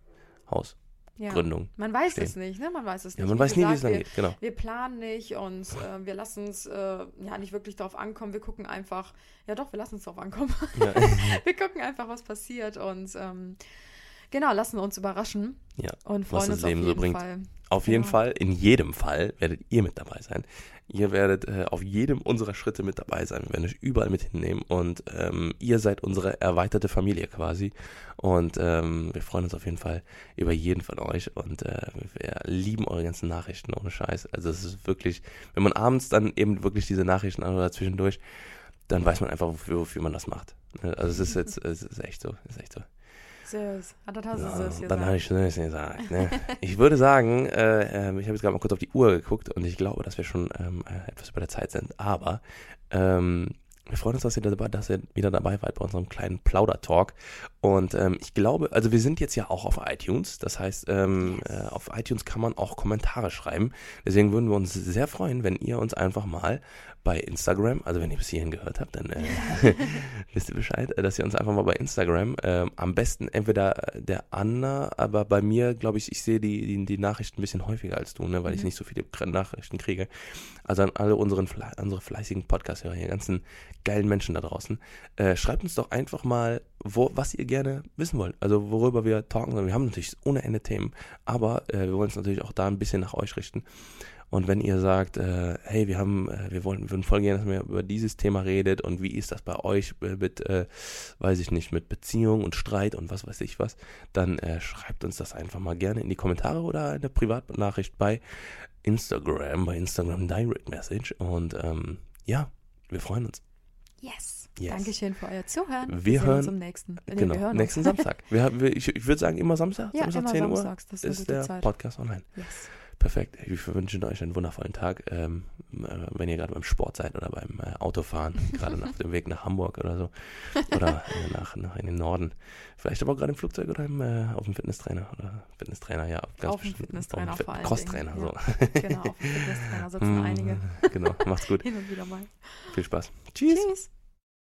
Hausgründung. Ja. Man weiß stehen. es nicht, ne? Man weiß es nicht. Ja, man Wie weiß nie, wie es gesagt, dann wir, geht. Genau. Wir planen nicht und äh, wir lassen es äh, ja nicht wirklich darauf ankommen. Wir gucken einfach, ja doch, wir lassen es darauf ankommen. Ja. Wir gucken einfach, was passiert und ähm, genau, lassen uns überraschen Ja, und was freuen das uns Leben auf so jeden bringt. Fall. Auf jeden Genau. Fall, in jedem Fall werdet ihr mit dabei sein. Ihr werdet äh, auf jedem unserer Schritte mit dabei sein. Wir werden euch überall mit hinnehmen und ähm, ihr seid unsere erweiterte Familie quasi. Und ähm, wir freuen uns auf jeden Fall über jeden von euch und äh, wir lieben eure ganzen Nachrichten ohne Scheiß. Also es ist wirklich, wenn man abends dann eben wirklich diese Nachrichten an oder zwischendurch, dann weiß man einfach, wofür, wofür man das macht. Also es ist jetzt, es ist echt so, es ist echt so. Süß. Ah, das hast du Ja, süß hier dann habe ich es gesagt. Ne? Ich würde sagen, äh, äh, ich habe jetzt gerade mal kurz auf die Uhr geguckt und ich glaube, dass wir schon ähm, äh, etwas über der Zeit sind. Aber ähm, wir freuen uns, dass ihr, dabei, dass ihr wieder dabei wart bei unserem kleinen Plauder-Talk. Und ähm, ich glaube, also wir sind jetzt ja auch auf iTunes. Das heißt, ähm, Yes. äh, auf iTunes kann man auch Kommentare schreiben. Deswegen würden wir uns sehr freuen, wenn ihr uns einfach mal bei Instagram, also wenn ihr bis hierhin gehört habt, dann äh, wisst ihr Bescheid, äh, dass ihr uns einfach mal bei Instagram, ähm, am besten entweder der Anna, aber bei mir, glaube ich, ich sehe die, die, die Nachrichten ein bisschen häufiger als du, ne, weil Mhm. ich nicht so viele Kr- Nachrichten kriege. Also an alle unseren, Fle- unsere fleißigen Podcast-Hörer hier, ganzen geilen Menschen da draußen, äh, schreibt uns doch einfach mal, wo, was ihr gerne wissen wollt, also worüber wir talken sollen. Wir haben natürlich ohne Ende Themen, aber äh, wir wollen uns natürlich auch da ein bisschen nach euch richten. Und wenn ihr sagt, äh, hey, wir haben, äh, wir wollen, wir würden voll gerne, dass ihr über dieses Thema redet und wie ist das bei euch äh, mit, äh, weiß ich nicht, mit Beziehung und Streit und was weiß ich was, dann äh, schreibt uns das einfach mal gerne in die Kommentare oder eine Privatnachricht bei Instagram, bei Instagram Direct Message. Und ähm, ja, wir freuen uns. Yes. Yes. Dankeschön für euer Zuhören. Wir sehen hören- uns am nächsten. Nee, Genau, wir hören nächsten uns. Samstag. Wir, haben- wir, ich ich würde sagen, immer Samstag, Ja, Samstag immer zehn Uhr samstags, das ist eine ist gute der Zeit. Podcast online. Yes. Perfekt. Ich wünsche euch einen wundervollen Tag, ähm, äh, wenn ihr gerade beim Sport seid oder beim äh, Autofahren, gerade nach dem Weg nach Hamburg oder so. Oder äh, nach, nach in den Norden. Vielleicht aber auch gerade im Flugzeug oder im, äh, auf dem Fitnesstrainer. Oder Fitnesstrainer, ja. Ganz Auf dem bestimmt. Fitnesstrainer Auf dem vor allen Crosstrainer, Dingen, so. Genau, auf dem Fitnesstrainer sitzen einige. Genau, macht's gut. Hin und wieder mal. Viel Spaß. Tschüss. Tschüss.